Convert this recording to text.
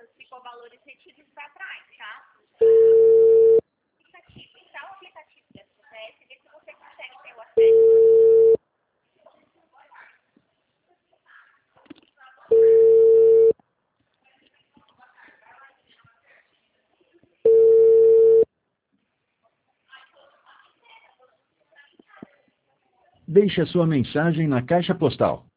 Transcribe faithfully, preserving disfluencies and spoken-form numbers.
ficou valores retidos para trás, tá? Aplicativo, instala o aplicativo da S U S, vê se você consegue ter o acesso. Deixe a sua mensagem na caixa postal